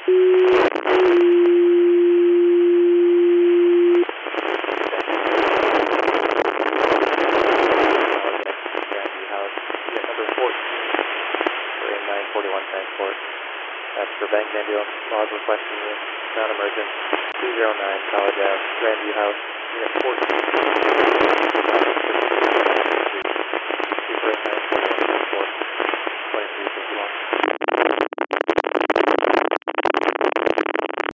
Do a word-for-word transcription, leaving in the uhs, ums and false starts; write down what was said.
That's for Bank Ambulance. Log requesting you. Non-emergent. two zero nine College Ave, Grandview House. Unit fourteen.